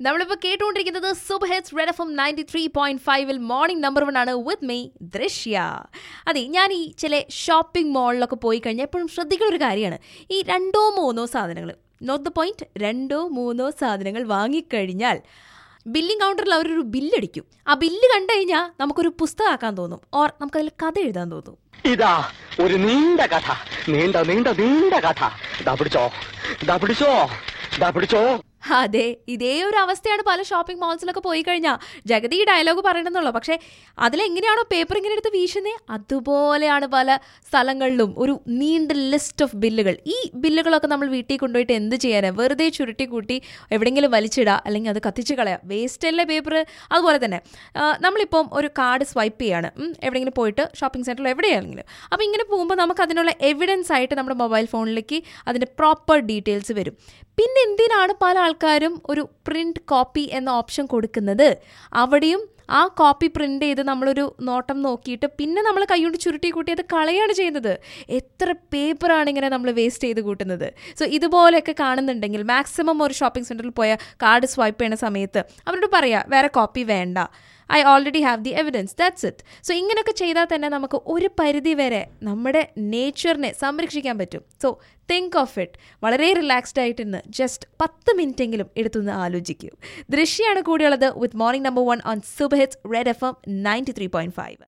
നമ്മളിപ്പോൾ കേട്ടുകൊണ്ടിരിക്കുന്നത് super hits red FM 93.5 morning number 1 ആണ് വിത്ത് മീ ദൃശ്യ. അതെ, ഞാൻ ഈ ചില ഷോപ്പിംഗ് മോളിലൊക്കെ പോയി കഴിഞ്ഞാൽ എപ്പോഴും ശ്രദ്ധിക്കുന്ന ഒരു കാര്യമാണ് ഈ 2-3 സാധനങ്ങൾ, നോട്ട് ദ പോയിന്റ്, 2-3 സാധനങ്ങൾ വാങ്ങിക്കഴിഞ്ഞാൽ ബില്ലിംഗ് കൗണ്ടറിൽ അവരൊരു ബില്ലടിക്കും. ആ ബില്ല് കണ്ടു കഴിഞ്ഞാൽ നമുക്കൊരു പുസ്തകമാക്കാൻ തോന്നും, ഓർ നമുക്കതിൽ കഥ എഴുതാൻ തോന്നും. ഇതാ ഒരു നീണ്ട കഥ, നീണ്ട നീണ്ട നീണ്ട കഥ. പിടിച്ചോ. അതെ, ഇതേ ഒരു അവസ്ഥയാണ് പല ഷോപ്പിംഗ് മോൾസിലൊക്കെ പോയി കഴിഞ്ഞാൽ. ജഗതി ഈ ഡയലോഗ് പറയണമെന്നുള്ളൂ, പക്ഷേ അതിലെങ്ങനെയാണോ പേപ്പർ ഇങ്ങനെ എടുത്ത് വീശുന്നത് അതുപോലെയാണ് പല സ്ഥലങ്ങളിലും ഒരു നീണ്ട ലിസ്റ്റ് ഓഫ് ബില്ലുകൾ. ഈ ബില്ലുകളൊക്കെ നമ്മൾ വീട്ടിൽ കൊണ്ടുപോയിട്ട് എന്ത് ചെയ്യാനാണ്? വെറുതെ ചുരുട്ടി കൂട്ടി എവിടെയെങ്കിലും വലിച്ചിടുക, അല്ലെങ്കിൽ അത് കത്തിച്ച് കളയുക. വേസ്റ്റ് അല്ലേ പേപ്പർ? അതുപോലെ തന്നെ നമ്മളിപ്പം ഒരു കാർഡ് സ്വൈപ്പ് ചെയ്യാണ് എവിടെയെങ്കിലും പോയിട്ട്, ഷോപ്പിംഗ് സെൻറ്ററിൽ എവിടെയാണെങ്കിലും. അപ്പോൾ ഇങ്ങനെ പോകുമ്പോൾ നമുക്ക് അതിനുള്ള എവിഡൻസ് ആയിട്ട് നമ്മുടെ മൊബൈൽ ഫോണിലേക്ക് അതിൻ്റെ പ്രോപ്പർ ഡീറ്റെയിൽസ് വരും. പിന്നെ എന്തിനാണ് പല ആൾക്കാരും ഒരു പ്രിന്റ് കോപ്പി എന്ന ഓപ്ഷൻ കൊടുക്കുന്നത്? അവിടെയും ആ കോപ്പി പ്രിന്റ് ചെയ്ത് നമ്മളൊരു നോട്ടം നോക്കിയിട്ട് പിന്നെ നമ്മൾ കൈകൊണ്ട് ചുരുട്ടി കൂട്ടി അത് കളയാണ് ചെയ്യുന്നത്. എത്ര പേപ്പറാണ് ഇങ്ങനെ നമ്മൾ വേസ്റ്റ് ചെയ്ത് കൂട്ടുന്നത്. സോ ഇതുപോലെയൊക്കെ കാണുന്നുണ്ടെങ്കിൽ മാക്സിമം ഒരു ഷോപ്പിംഗ് സെൻറ്ററിൽ പോയ കാർഡ് സ്വൈപ്പ് ചെയ്യുന്ന സമയത്ത് അവരോട് പറയാം, വേറെ കോപ്പി വേണ്ട, I already have the evidence, that's it. So ഇങ്ങനെയൊക്കെ ചെയ്താൽ തന്നെ നമുക്ക് ഒരു പരിധി വരെ നമ്മുടെ നേച്ചറിനെ സംരക്ഷിക്കാൻ പറ്റും. So think of it. വളരെ റിലാക്സ്ഡ് ആയിട്ട് ഇന്ന് ജസ്റ്റ് 10 മിനിറ്റെങ്കിലും എടുത്തുനിന്ന് ആലോചിക്കൂ. ദൃശ്യമാണ് കൂടെയുള്ളത് with morning number 1 on super hits red FM 93.5.